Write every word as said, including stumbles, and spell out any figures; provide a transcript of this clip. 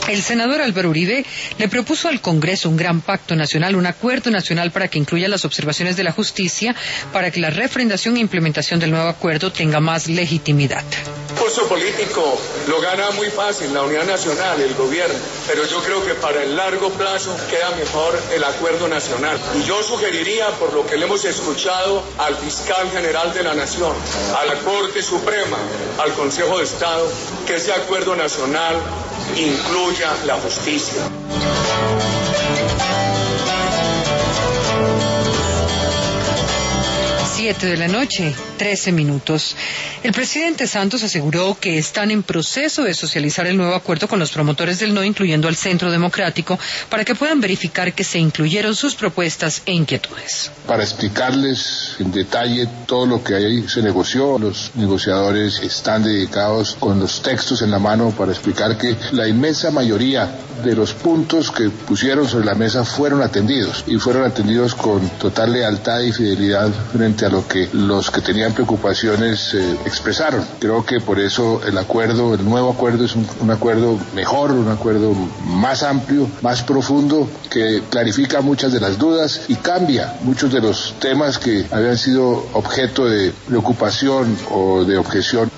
El senador Álvaro Uribe le propuso al Congreso un gran pacto nacional, un acuerdo nacional para que incluya las observaciones de la justicia, para que la refrendación e implementación del nuevo acuerdo tenga más legitimidad. El curso político lo gana muy fácil la unidad nacional, el gobierno, pero yo creo que para el largo plazo queda mejor el acuerdo nacional. Y yo sugeriría, por lo que le hemos escuchado al fiscal general de la Nación, a la Corte Suprema, al Consejo de Estado, que ese acuerdo nacional incluya la justicia. Siete de la noche, trece minutos. El presidente Santos aseguró que están en proceso de socializar el nuevo acuerdo con los promotores del no, incluyendo al Centro Democrático, para que puedan verificar que se incluyeron sus propuestas e inquietudes. Para explicarles en detalle todo lo que ahí se negoció, los negociadores están dedicados con los textos en la mano para explicar que la inmensa mayoría de los puntos que pusieron sobre la mesa fueron atendidos, y fueron atendidos con total lealtad y fidelidad frente a lo que los que tenían preocupaciones eh, expresaron. Creo que por eso el acuerdo, el nuevo acuerdo es un, un acuerdo mejor, un acuerdo más amplio, más profundo, que clarifica muchas de las dudas y cambia muchos de los temas que habían sido objeto de preocupación o de objeción